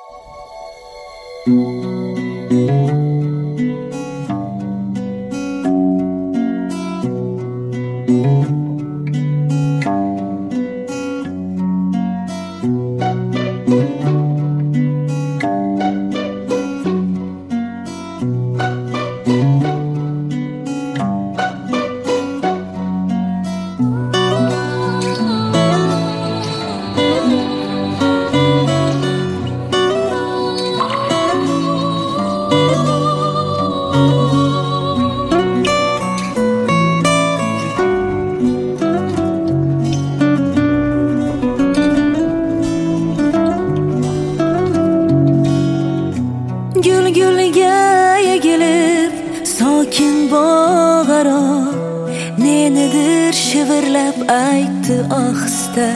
Gulga egilib sokin bo'g'aro nenidir shivirlab aytdi ohista.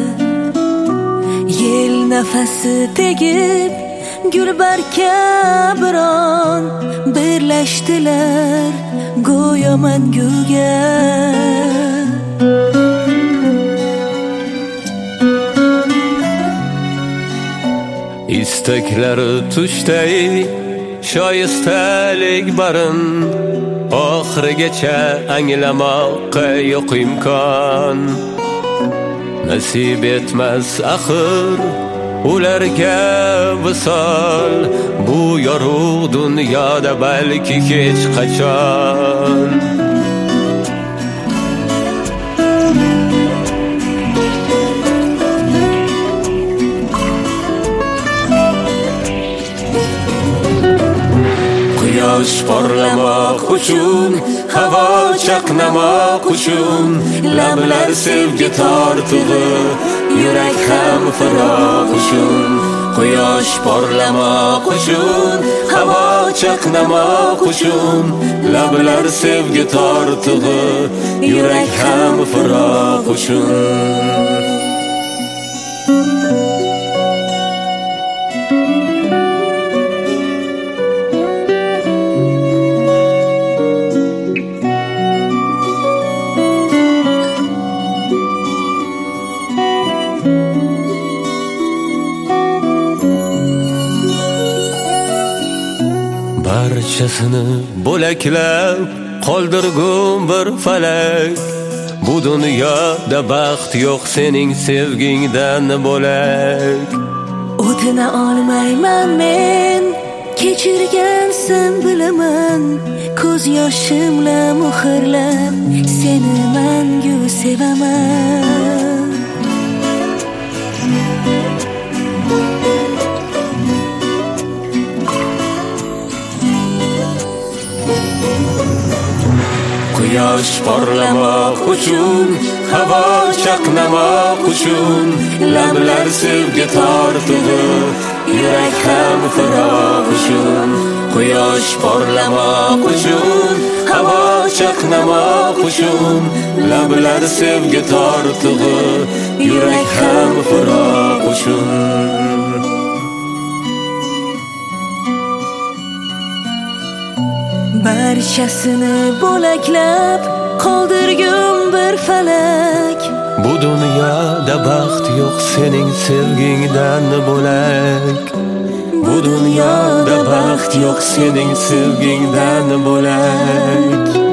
Yel nafasi tegib gulbarga biron birlashdilar go'yo manguga. İsteklari tushday shoyistalik barin oxirigacha anglamoqqa yo'q imkon. Nasib etmas axir ularga visol, bu yorug' dunyoda balki hech qachon. Quyosh porlamoq uchun, havo chaqnamoq uchun, lablar sevgi tortig'i, yurak ham firoq uchun. Quyosh porlamoq uchun, havo chaqnamoq uchun, lablar sevgi tortig'i, yurak ham firoq uchun. Barchasini bo'laklab qoldirgum bir falak. Bu dunyoda baxt yo'q sening sevgingdan bo'lak. O'tina olmayman men, kechirgansan bilaman, ko'z yoshimla muhrlab seni mangu sevaman. Quyosh porlamoq uchun, havo chaqnamoq uchun, lablar sevgi tortig'i, yurak ham firoq uchun. Quyosh porlamoq uchun, havo chaqnamoq uchun, lablar sevgi tortig'i, yurak ham firoq uchun. Barchasini bo'laklab qoldirgum bir falak. Bu dunyoda baxt yo'q sening sevgingdan bo'lak. Bu dunyoda baxt yo'q sening sevgingdan bo'lak.